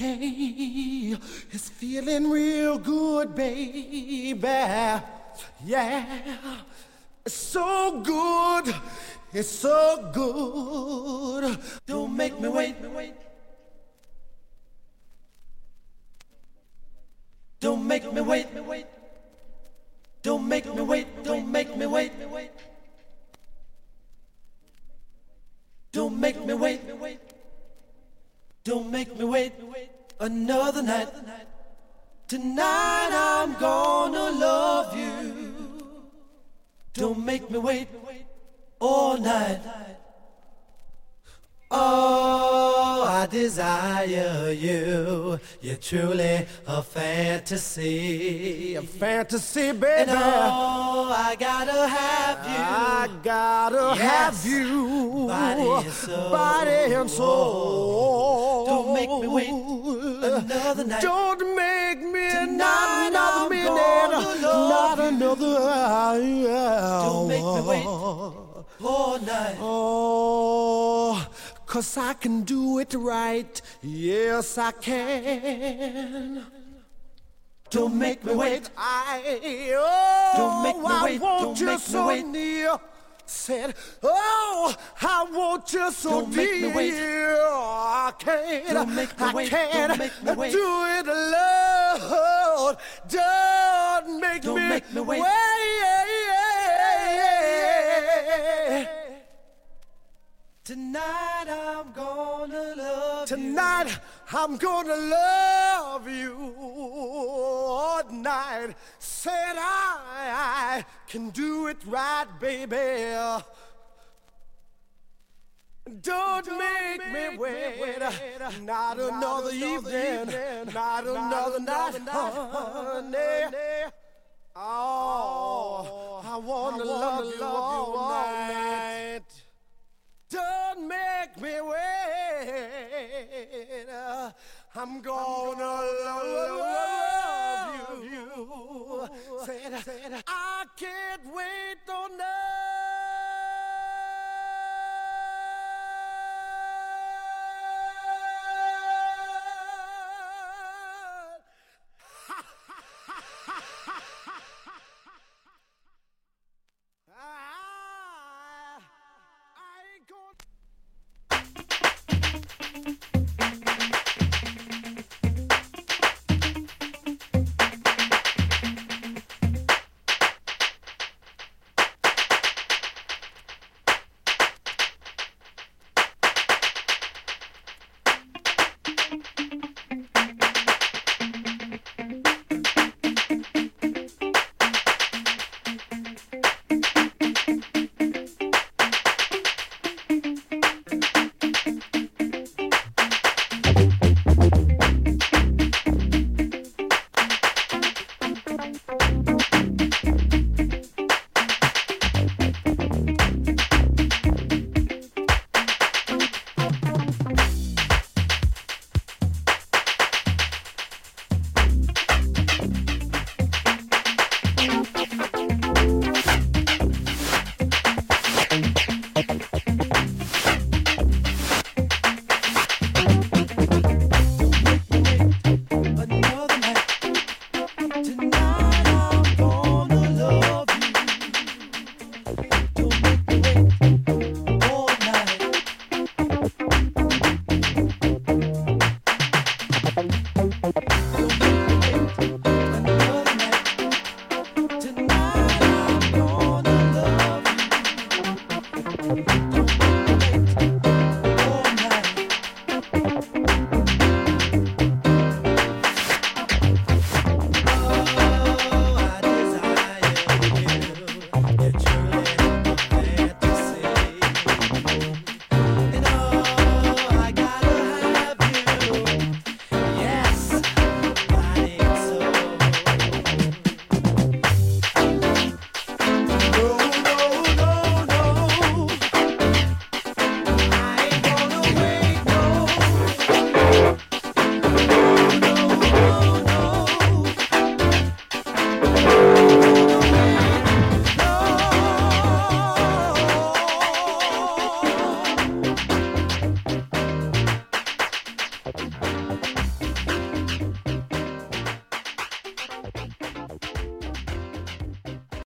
okay. It's feeling real good, baby. Yeah, it's so good. It's so good. Don't make me wait. Don't make me wait. Don't make me wait. Don't make me wait. Don't make me wait. Don't make me wait another night. Tonight I'm gonna love you. Don't make me wait all night. Oh, I desire you. You're truly a fantasy. A fantasy, baby. And oh, I gotta have you. I gotta have you. Body and soul. Don't make me wait another night. Don't make me not another minute. Not another hour. Don't make me wait all night. Oh, 'cause I can do it right. Yes, I can. Don't make me wait. Don't make me wait. Don't make me wait. Near. Said, oh, I want you so don't dear. Make me wait. I can't. Don't make me wait. Don't make me wait. Do it alone. Don't make me wait. Tonight I'm gonna love you. Tonight I'm gonna love you all night. Said I can do it right, baby. Don't make me wait. Not another evening. Not another night, honey. Oh, I wanna love you all night. Don't make me wait. I'm gonna love you. Said I can't wait no